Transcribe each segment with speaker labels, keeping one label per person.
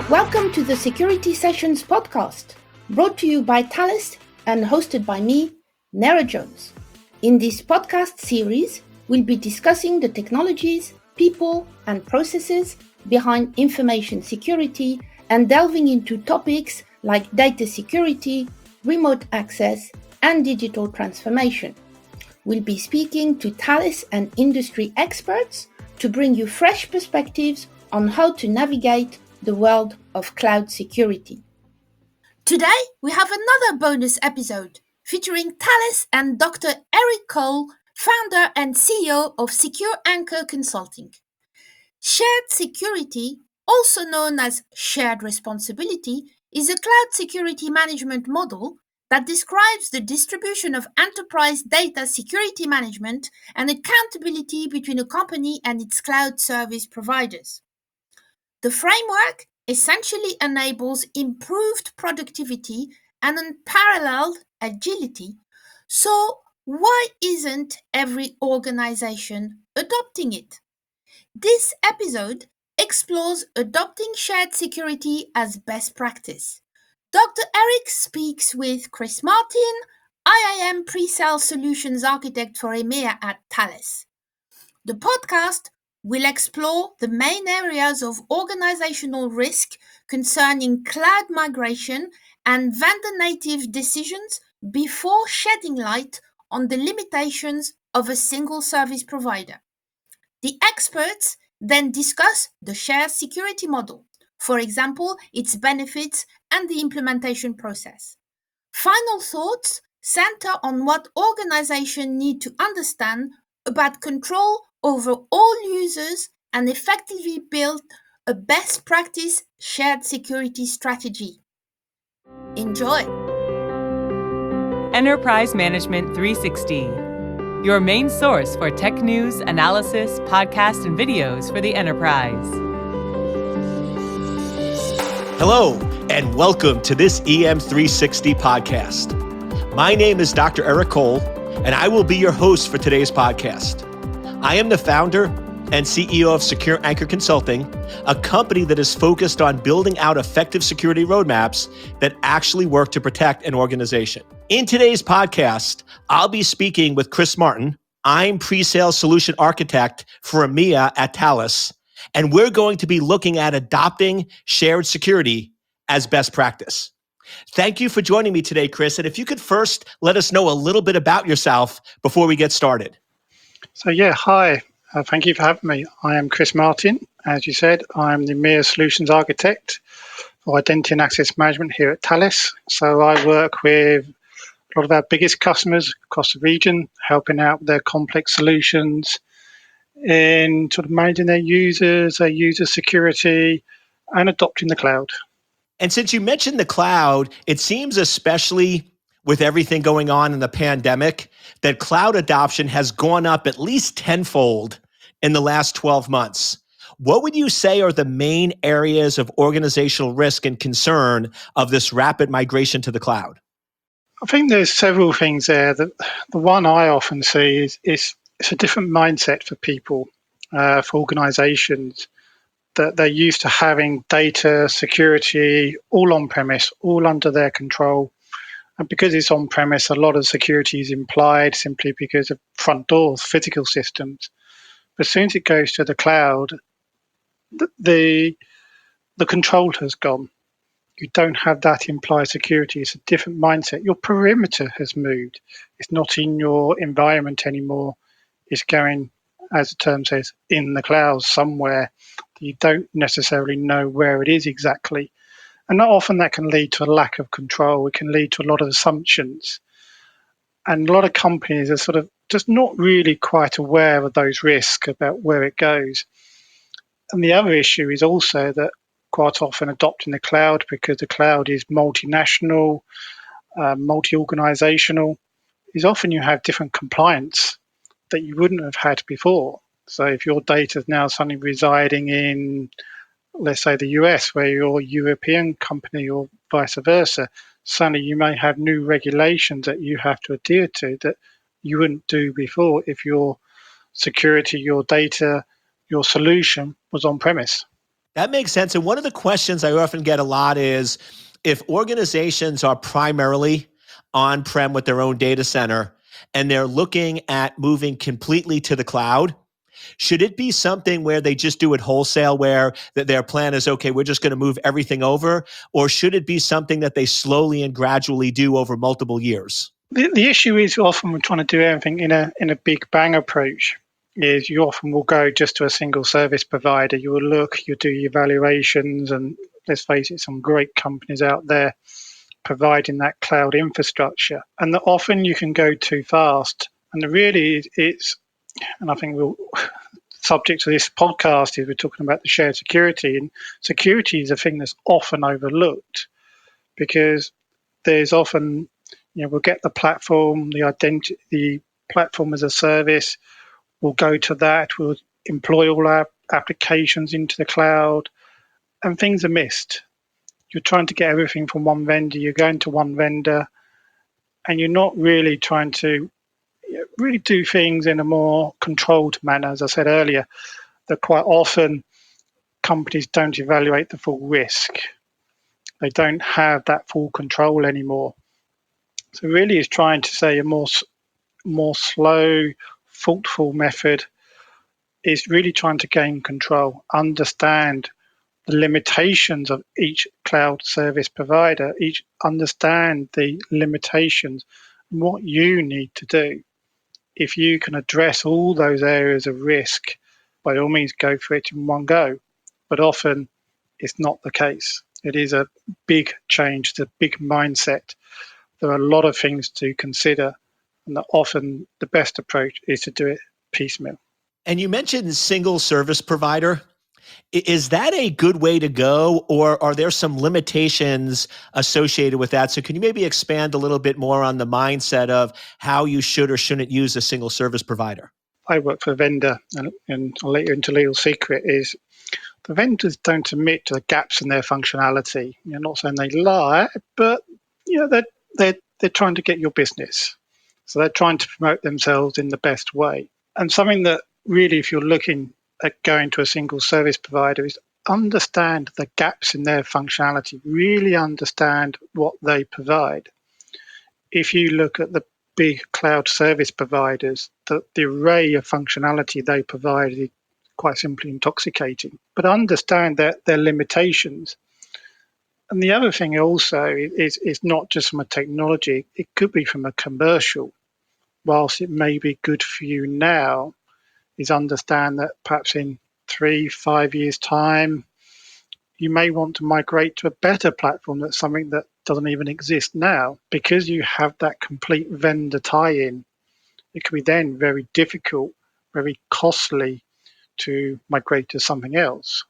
Speaker 1: Welcome to the Security Sessions podcast, brought to you by Thales and hosted by me, Nera Jones. In this podcast series, we'll be discussing the technologies, people, and processes behind information security and delving into topics like data security, remote access, and digital transformation. We'll be speaking to Thales and industry experts to bring you fresh perspectives on how to navigate the world of cloud security. Today, we have another bonus episode featuring Thales and Dr. Eric Cole, founder and CEO of Secure Anchor Consulting. Shared security, also known as shared responsibility, is a cloud security management model that describes the distribution of enterprise data security management and accountability between a company and its cloud service providers. The framework essentially enables improved productivity and unparalleled agility. So, why isn't every organization adopting it? This episode explores adopting shared security as best practice. Dr. Eric speaks with Chris Martin, IAM Pre-Sales Solutions Architect for EMEA at Thales. The podcast will explore the main areas of organizational risk concerning cloud migration and vendor-native decisions before shedding light on the limitations of a single service provider. The experts then discuss the shared security model, for example, its benefits and the implementation process. Final thoughts center on what organizations need to understand about control over all users and effectively build a best practice shared security strategy. Enjoy!
Speaker 2: Enterprise Management 360, your main source for tech news, analysis, podcasts, and videos for the enterprise.
Speaker 3: Hello, and welcome to this EM360 podcast. My name is Dr. Eric Cole, and I will be your host for today's podcast. I am the founder and CEO of Secure Anchor Consulting, a company that is focused on building out effective security roadmaps that actually work to protect an organization. In today's podcast, I'll be speaking with Chris Martin. I'm Pre-Sales Solution Architect for EMEA at Thales, and we're going to be looking at adopting shared security as best practice. Thank you for joining me today, Chris. And if you could first let us know a little bit about yourself before we get started.
Speaker 4: Hi. Thank you for having me. I am Chris Martin. As you said, I'm the EMEA Solutions Architect for Identity and Access Management here at Thales. So I work with a lot of our biggest customers across the region, helping out with their complex solutions in sort of managing their user security, and adopting the cloud.
Speaker 3: And since you mentioned the cloud, it seems especially with everything going on in the pandemic, that cloud adoption has gone up at least tenfold in the last 12 months. What would you say are the main areas of organizational risk and concern of this rapid migration to the cloud?
Speaker 4: I think there's several things there. The one I often see is it's a different mindset for people, for organizations, that they're used to having data security all on-premise, all under their control. And because it's on-premise, a lot of security is implied simply because of front doors, physical systems. But as soon as it goes to the cloud, the control has gone. You don't have that implied security. It's a different mindset. Your perimeter has moved. It's not in your environment anymore. It's going, as the term says, in the cloud somewhere. You don't necessarily know where it is exactly. And not often that can lead to a lack of control. It can lead to a lot of assumptions. And a lot of companies are sort of just not really quite aware of those risks about where it goes. And the other issue is also that quite often adopting the cloud, because the cloud is multinational, multi-organizational, is often you have different compliance that you wouldn't have had before. So if your data is now suddenly residing in, let's say, the US, where you're a European company, or vice versa, suddenly you may have new regulations that you have to adhere to that you wouldn't do before if your security, your data, your solution was on premise.
Speaker 3: That makes sense. And one of the questions I often get a lot is if organizations are primarily on-prem with their own data center and they're looking at moving completely to the cloud, should it be something where they just do it wholesale, where their plan is, okay, we're just going to move everything over? Or should it be something that they slowly and gradually do over multiple years?
Speaker 4: The issue is often we're trying to do everything in a big bang approach. Is you often will go just to a single service provider. You will look, you do your evaluations, and let's face it, some great companies out there providing that cloud infrastructure. And that often you can go too fast. And really it's, and I think we'll, subject to this podcast is we're talking about the shared security, and security is a thing that's often overlooked because there's often, we'll get the platform, the platform as a service, we'll go to that, we'll employ all our applications into the cloud, and things are missed. You're trying to get everything from one vendor, you're going to one vendor, and you're not really trying to really do things in a more controlled manner. As I said earlier, that quite often companies don't evaluate the full risk. They don't have that full control anymore. So really is trying to say a more slow, thoughtful method is really trying to gain control, understand the limitations of each cloud service provider, understand the limitations, what you need to do. If you can address all those areas of risk, by all means go for it in one go. But often it's not the case. It is a big change, it's a big mindset. There are a lot of things to consider, and that often the best approach is to do it piecemeal.
Speaker 3: And you mentioned single service provider. Is that a good way to go, or are there some limitations associated with that? So can you maybe expand a little bit more on the mindset of how you should or shouldn't use a single service provider?
Speaker 4: I work for a vendor, and I'll let you into a little secret, is the vendors don't admit to the gaps in their functionality. You're not saying they lie, but they're trying to get your business. So they're trying to promote themselves in the best way. And something that really, if you're looking at going to a single service provider, is understand the gaps in their functionality, really understand what they provide. If you look at the big cloud service providers, the array of functionality they provide is quite simply intoxicating, but understand their limitations. And the other thing also is not just from a technology, it could be from a commercial. Whilst it may be good for you now, is understand that perhaps in 3-5 years' time, you may want to migrate to a better platform that's something that doesn't even exist now. Because you have that complete vendor tie-in, it can be then very difficult, very costly to migrate to something else.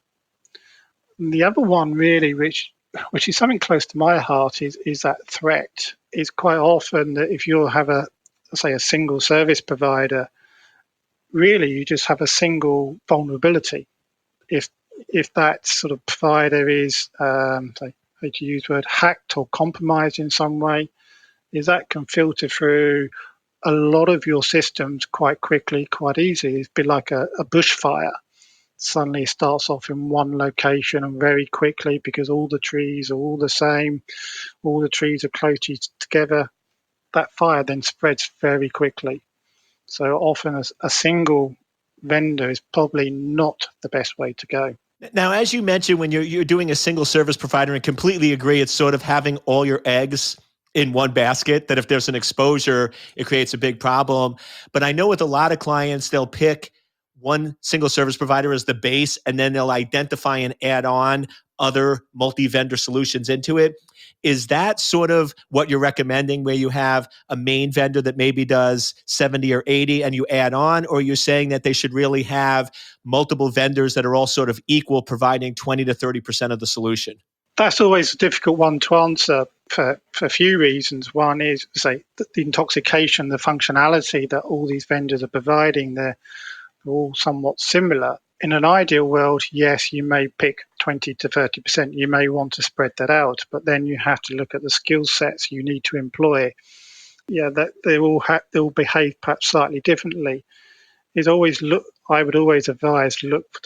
Speaker 4: And the other one really, which is something close to my heart, is that threat. It's quite often that if you have a single service provider, really you just have a single vulnerability. If that sort of provider is, I hate to use the word, hacked or compromised in some way, is that can filter through a lot of your systems quite quickly, quite easily. It's a bit like a bushfire. Suddenly it starts off in one location and very quickly, because all the trees are all the same, all the trees are closely together, that fire then spreads very quickly. So often a single vendor is probably not the best way to go.
Speaker 3: Now, as you mentioned, when you're doing a single service provider, and completely agree, it's sort of having all your eggs in one basket, that if there's an exposure, it creates a big problem. But I know with a lot of clients, they'll pick one single service provider as the base, and then they'll identify and add on other multi-vendor solutions into it. Is that sort of what you're recommending, where you have a main vendor that maybe does 70 or 80 and you add on? Or you're saying that they should really have multiple vendors that are all sort of equal, providing 20 to 30% of the solution?
Speaker 4: That's always a difficult one to answer for a few reasons. One is, say, the intoxication, the functionality that all these vendors are providing, they're all somewhat similar. In an ideal world, yes, you may pick 20 to 30%. You may want to spread that out, but then you have to look at the skill sets you need to employ. That they will behave perhaps slightly differently. I would always advise, look for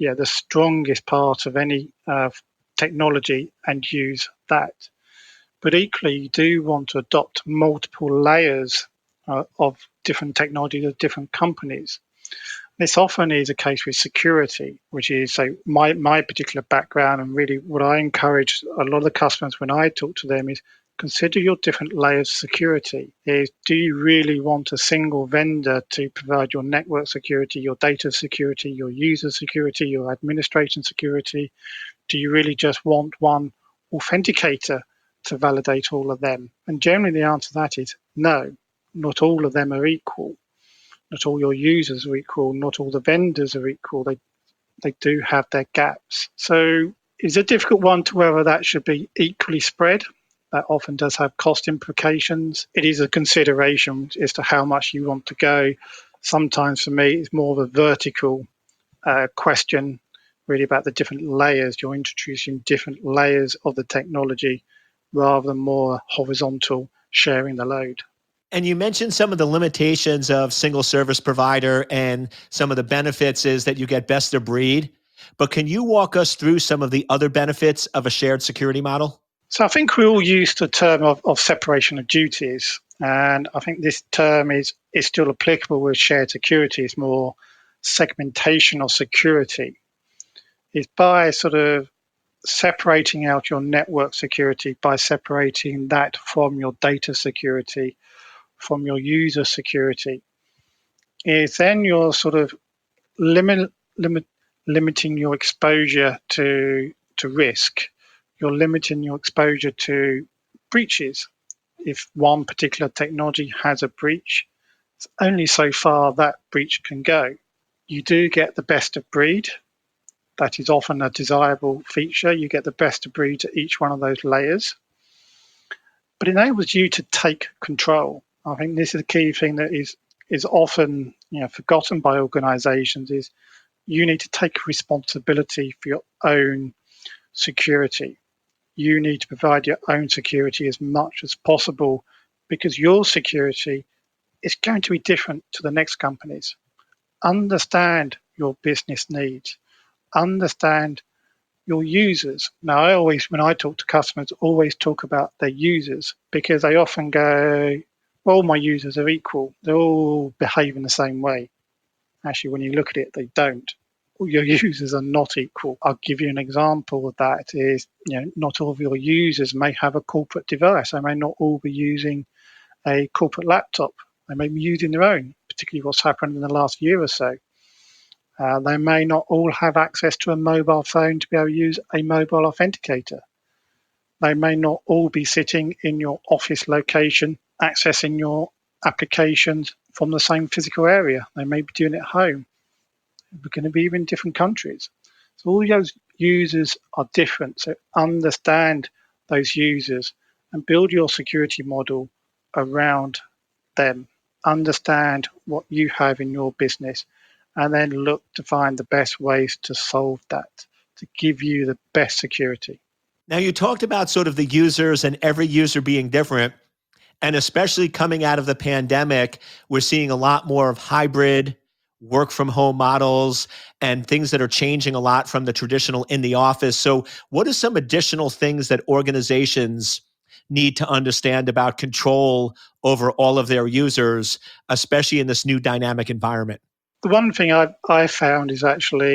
Speaker 4: the strongest part of any technology and use that. But equally, you do want to adopt multiple layers of different technologies of different companies. This often is a case with security, which is my particular background, and really what I encourage a lot of the customers when I talk to them is consider your different layers of security. Do you really want a single vendor to provide your network security, your data security, your user security, your administration security? Do you really just want one authenticator to validate all of them? And generally the answer to that is no, not all of them are equal. Not all your users are equal. Not all the vendors are equal. They do have their gaps. So it's a difficult one to whether that should be equally spread. That often does have cost implications. It is a consideration as to how much you want to go. Sometimes for me, it's more of a vertical question, really about the different layers. You're introducing different layers of the technology rather than more horizontal sharing the load.
Speaker 3: And you mentioned some of the limitations of single service provider, and some of the benefits is that you get best of breed. But can you walk us through some of the other benefits of a shared security model?
Speaker 4: So I think we all use the term of separation of duties. And I think this term is still applicable with shared security. It's more segmentation of security. It's by sort of separating out your network security, by separating that from your data security, from your user security, is then you're sort of limiting your exposure to risk. You're limiting your exposure to breaches. If one particular technology has a breach, it's only so far that breach can go. You do get the best of breed. That is often a desirable feature. You get the best of breed at each one of those layers. But it enables you to take control. I think this is a key thing that is often forgotten by organizations, is you need to take responsibility for your own security. You need to provide your own security as much as possible, because your security is going to be different to the next company's. Understand your business needs. Understand your users. Now, I always, when I talk to customers, always talk about their users, because they often go, all my users are equal. They all behave in the same way. Actually, when you look at it, they don't. Your users are not equal. I'll give you an example of that is, not all of your users may have a corporate device. They may not all be using a corporate laptop. They may be using their own, particularly what's happened in the last year or so. They may not all have access to a mobile phone to be able to use a mobile authenticator. They may not all be sitting in your office location, accessing your applications from the same physical area. They may be doing it at home. We're going to be in different countries. So all those users are different. So understand those users and build your security model around them. Understand what you have in your business, and then look to find the best ways to solve that, to give you the best security.
Speaker 3: Now, you talked about sort of the users and every user being different. And especially coming out of the pandemic, we're seeing a lot more of hybrid work from home models and things that are changing a lot from the traditional in the office. So what are some additional things that organizations need to understand about control over all of their users, especially in this new dynamic environment?
Speaker 4: The one thing I found is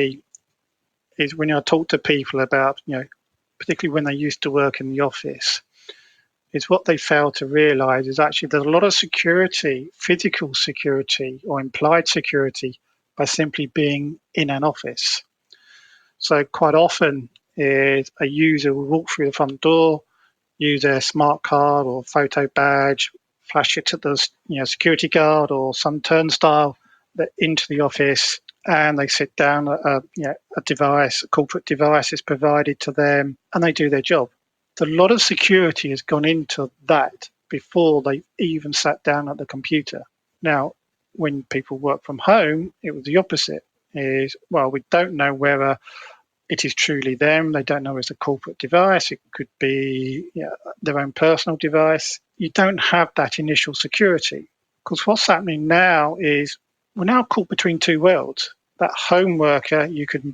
Speaker 4: when I talk to people about, particularly when they used to work in the office, is what they fail to realize is actually there's a lot of security, physical security or implied security, by simply being in an office. So quite often is a user will walk through the front door, use their smart card or photo badge, flash it to the security guard or some turnstile into the office, and they sit down. A device, a corporate device, is provided to them, and they do their job. A lot of security has gone into that before they even sat down at the computer. Now, when people work from home, it was the opposite. We don't know whether it is truly them. They don't know it's a corporate device. It could be their own personal device. You don't have that initial security, because what's happening now is we're now caught between two worlds. That home worker, you could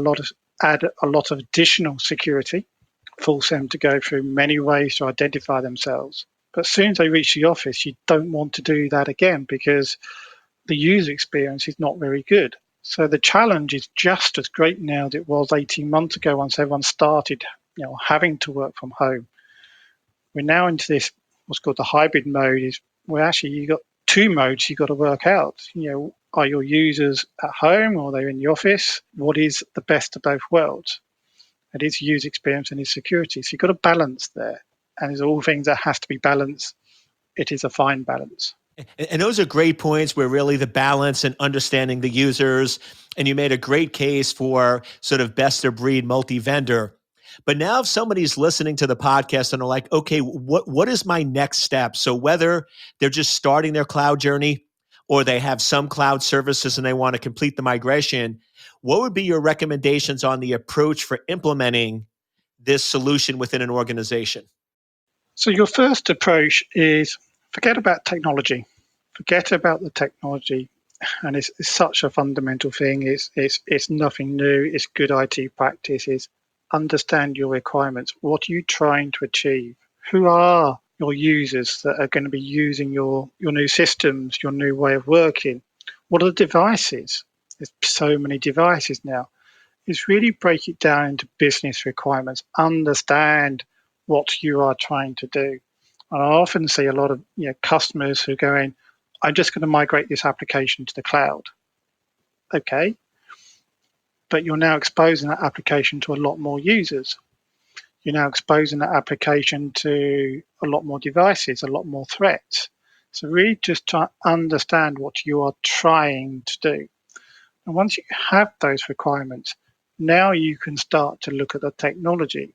Speaker 4: add a lot of additional security, force them to go through many ways to identify themselves. But as soon as they reach the office, you don't want to do that again because the user experience is not very good. So the challenge is just as great now as it was 18 months ago once everyone started having to work from home. We're now into this, what's called the hybrid mode, is where actually you've got two modes you've got to work out. Are your users at home or they're in the office? What is the best of both worlds? It is user experience and is security. So you've got to balance there. And there's all things that has to be balanced. It is a fine balance.
Speaker 3: And those are great points where really the balance and understanding the users, and you made a great case for sort of best of breed multi-vendor. But now if somebody's listening to the podcast and they're like, okay, what is my next step? So whether they're just starting their cloud journey or they have some cloud services and they want to complete the migration, what would be your recommendations on the approach for implementing this solution within an organization?
Speaker 4: So your first approach is forget about technology. Forget about the technology. And it's such a fundamental thing. It's nothing new. It's good IT practices. Understand your requirements. What are you trying to achieve? Who are your users that are going to be using your new systems, your new way of working? What are the devices? There's so many devices now. It's really break it down into business requirements. Understand what you are trying to do. And I often see a lot of customers who are going, I'm just going to migrate this application to the cloud. Okay. But you're now exposing that application to a lot more users. You're now exposing that application to a lot more devices, a lot more threats. So really just try to understand what you are trying to do. And once you have those requirements, now you can start to look at the technology.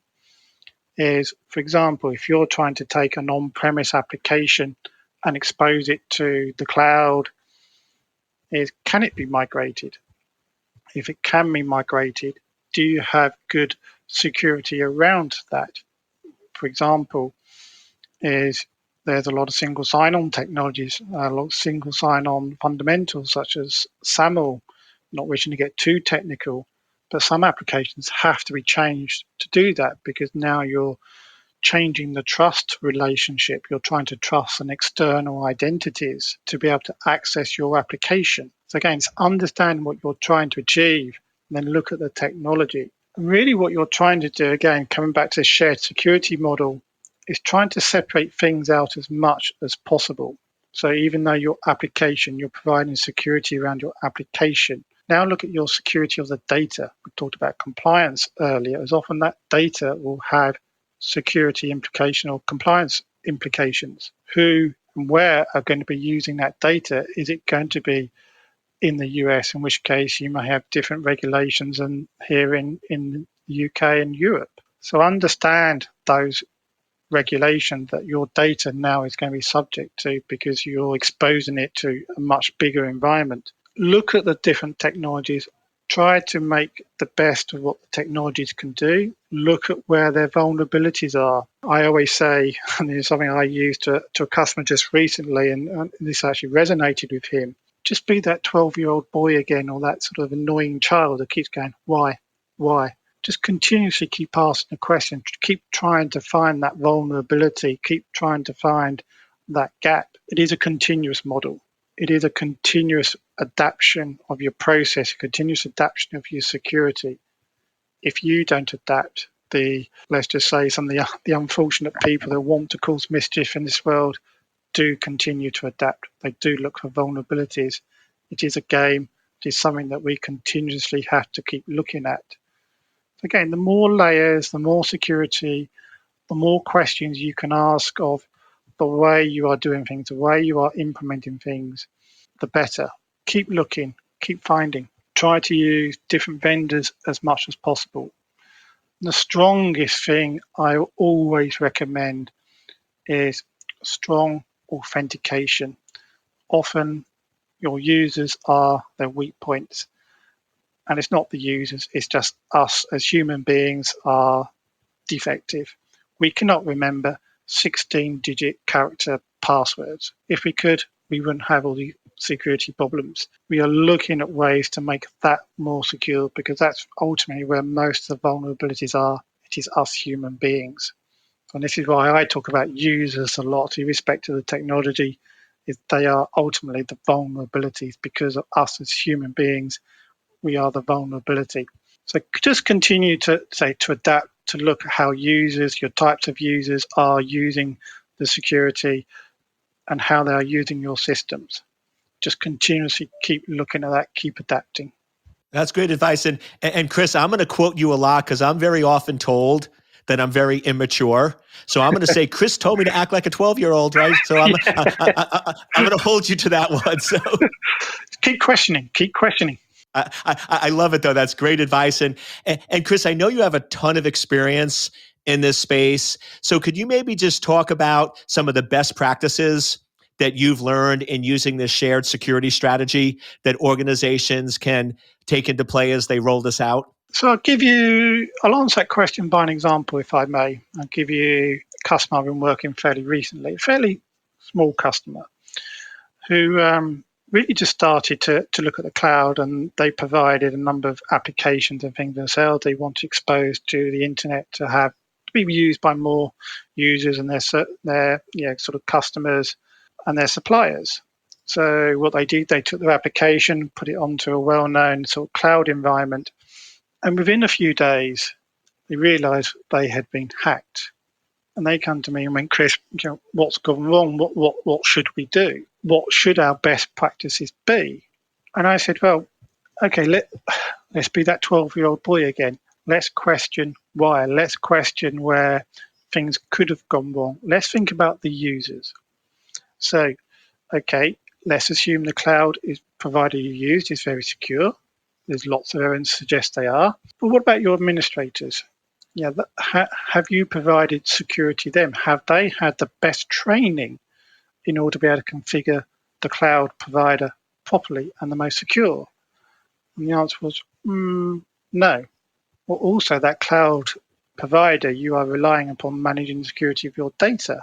Speaker 4: For example, if you're trying to take an on-premise application and expose it to the cloud, can it be migrated? If it can be migrated, do you have good security around that? For example, there's a lot of single sign-on technologies, a lot of single sign-on fundamentals such as SAML, not wishing to get too technical, but some applications have to be changed to do that because now you're changing the trust relationship. You're trying to trust an external identities to be able to access your application. So again, it's understand what you're trying to achieve and then look at the technology. And really what you're trying to do, again, coming back to the shared security model, is trying to separate things out as much as possible. So even though your application, you're providing security around your application, now look at your security of the data. We talked about compliance earlier, as often that data will have security implication or compliance implications. Who and where are going to be using that data? Is it going to be in the US, in which case you may have different regulations than here in the UK and Europe? So understand those regulations that your data now is going to be subject to because you're exposing it to a much bigger environment. Look at the different technologies. Try to make the best of what the technologies can do. Look at where their vulnerabilities are. I always say, and this is something I used to a customer just recently, and this actually resonated with him. Just be that 12-year-old boy again, or that sort of annoying child that keeps going, why? Just continuously keep asking the question. Keep trying to find that vulnerability. Keep trying to find that gap. It is a continuous model. It is a continuous adaptation of your process, a continuous adaptation of your security. If you don't adapt, let's just say some of the unfortunate people that want to cause mischief in this world do continue to adapt. They do look for vulnerabilities. It is a game. It is something that we continuously have to keep looking at. Again, the more layers, the more security, the more questions you can ask of the way you are doing things, the way you are implementing things, the better. Keep looking, keep finding. Try to use different vendors as much as possible. The strongest thing I always recommend is strong authentication. Often your users are their weak points. And it's not the users, it's just us as human beings are defective. We cannot remember 16-digit character passwords. If we could, we wouldn't have all the security problems. We are looking at ways to make that more secure, because that's ultimately where most of the vulnerabilities are. It is us human beings. And this is why I talk about users a lot, irrespective of the technology, is they are ultimately the vulnerabilities. Because of us as human beings, we are the vulnerability. So just continue to adapt, to look at how users, your types of users, are using the security and how they are using your systems. Just continuously keep looking at that, keep adapting.
Speaker 3: That's great advice. And Chris, I'm going to quote you a lot because I'm very often told that I'm very immature. So I'm going to say, Chris told me to act like a 12-year-old, right? So I'm going to hold you to that one. So
Speaker 4: keep questioning.
Speaker 3: I love it, though. That's great advice. And Chris, I know you have a ton of experience in this space. So could you maybe just talk about some of the best practices that you've learned in using this shared security strategy that organizations can take into play as they roll this out?
Speaker 4: So I'll answer that question by an example, if I may. I'll give you a customer I've been working fairly recently, a fairly small customer who really just started to look at the cloud, and they provided a number of applications and things themselves they want to expose to the internet to be used by more users and their sort of customers and their suppliers. So what they did, they took their application, put it onto a well-known sort of cloud environment, and within a few days, they realised they had been hacked. And they come to me and went, Chris, what's gone wrong? What should we do? What should our best practices be? And I said, well, okay, let's be that 12-year-old boy again. Let's question why. Let's question where things could have gone wrong. Let's think about the users. So, okay, let's assume the cloud provider you used is very secure. There's lots of evidence to suggest they are. But what about your administrators? Have you provided security to them? Have they had the best training in order to be able to configure the cloud provider properly and the most secure? And the answer was no. Well, also, that cloud provider, you are relying upon managing the security of your data.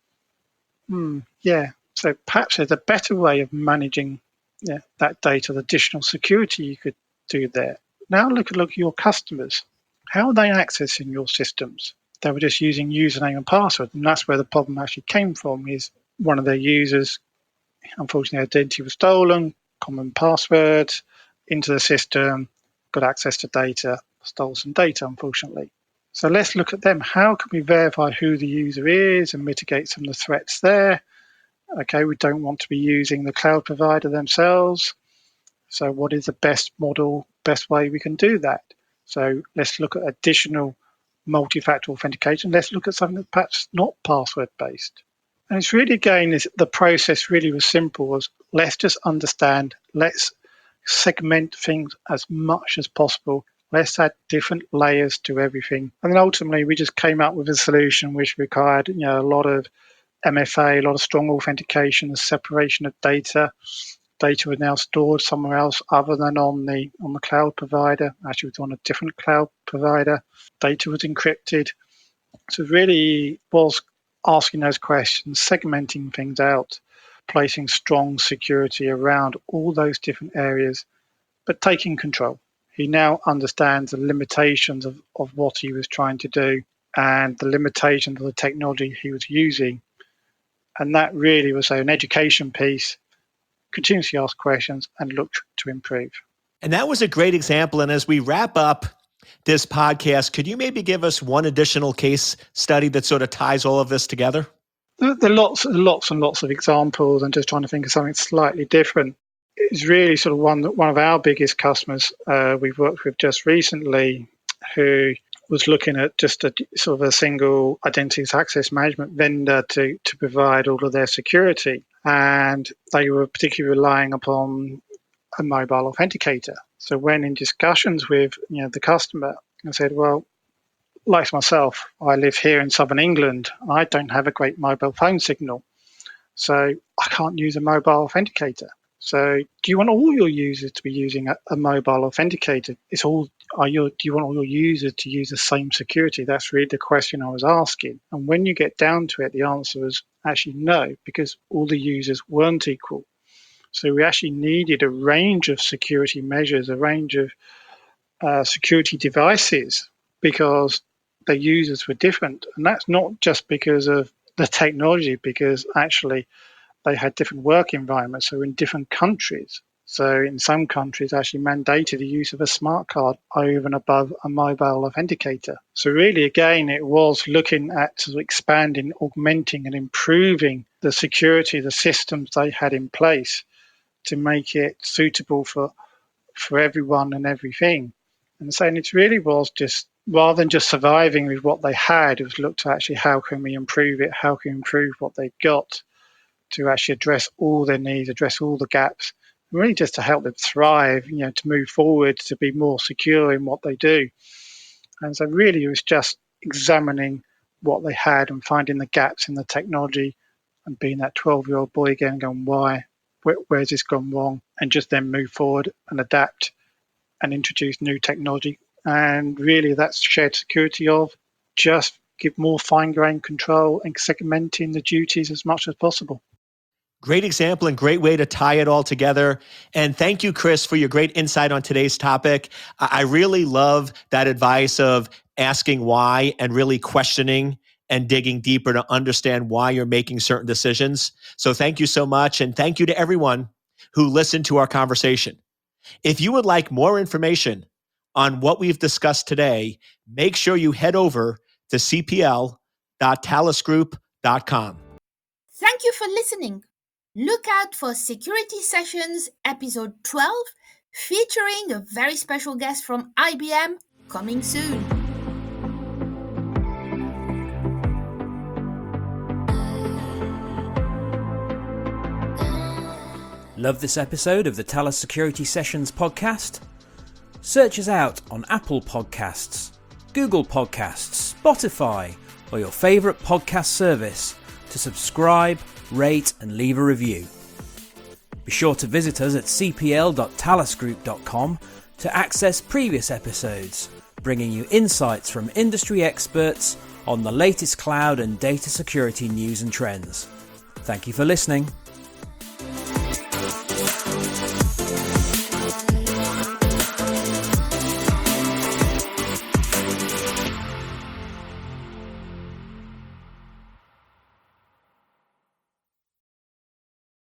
Speaker 4: So perhaps there's a better way of managing that data, the additional security you could do there. Now look at your customers. How are they accessing your systems? They were just using username and password, and that's where the problem actually came from. Is one of their users, unfortunately, identity was stolen, common password into the system, got access to data, stole some data, unfortunately. So let's look at them. How can we verify who the user is and mitigate some of the threats there? Okay, we don't want to be using the cloud provider themselves. So what is the best way we can do that? So let's look at additional multi-factor authentication. Let's look at something that's perhaps not password-based. And it's really, again, the process really was simple, was let's just understand, let's segment things as much as possible. Let's add different layers to everything. And then ultimately, we just came up with a solution which required a lot of MFA, a lot of strong authentication, the separation of data. Data was now stored somewhere else other than on the cloud provider. Actually, it was on a different cloud provider. Data was encrypted. So it really was asking those questions, segmenting things out, placing strong security around all those different areas, but taking control. He now understands the limitations of what he was trying to do and the limitations of the technology he was using. And that really was an education piece. Continuously ask questions and look to improve.
Speaker 3: And that was a great example. And as we wrap up this podcast, could you maybe give us one additional case study that sort of ties all of this together?
Speaker 4: There are lots and lots of examples. I'm just trying to think of something slightly different. It's really sort of one of our biggest customers we've worked with just recently, who was looking at just a sort of a single identity access management vendor to provide all of their security. And they were particularly relying upon a mobile authenticator. So when in discussions with the customer, I said, well, like myself, I live here in southern England. I don't have a great mobile phone signal, so I can't use a mobile authenticator. So do you want all your users to be using a mobile authenticator? Do you want all your users to use the same security? That's really the question I was asking. And when you get down to it, the answer was actually no, because all the users weren't equal. So we actually needed a range of security measures, a range of security devices, because the users were different. And that's not just because of the technology, because actually they had different work environments, so in different countries. So in some countries actually mandated the use of a smart card over and above a mobile authenticator. So really, again, it was looking at sort of expanding, augmenting and improving the security, the systems they had in place to make it suitable for everyone and everything. And so it really was just, rather than just surviving with what they had, it was looked at actually how can we improve it, how can we improve what they've got to actually address all their needs, address all the gaps, really just to help them thrive, to move forward, to be more secure in what they do. And so really it was just examining what they had and finding the gaps in the technology and being that 12-year-old boy again going, why, where's this gone wrong? And just then move forward and adapt and introduce new technology. And really that's shared security of just give more fine-grained control and segmenting the duties as much as possible.
Speaker 3: Great example and great way to tie it all together. And thank you, Chris, for your great insight on today's topic. I really love that advice of asking why and really questioning and digging deeper to understand why you're making certain decisions. So thank you so much. And thank you to everyone who listened to our conversation. If you would like more information on what we've discussed today, make sure you head over to cpl.talusgroup.com.
Speaker 1: Thank you for listening. Look out for Security Sessions episode 12, featuring a very special guest from IBM coming soon.
Speaker 5: Love this episode of the Talus Security Sessions podcast? Search us out on Apple Podcasts, Google Podcasts, Spotify, or your favourite podcast service to subscribe, rate and leave a review. Be sure to visit us at cpl.talusgroup.com to access previous episodes, bringing you insights from industry experts on the latest cloud and data security news and trends. Thank you for listening.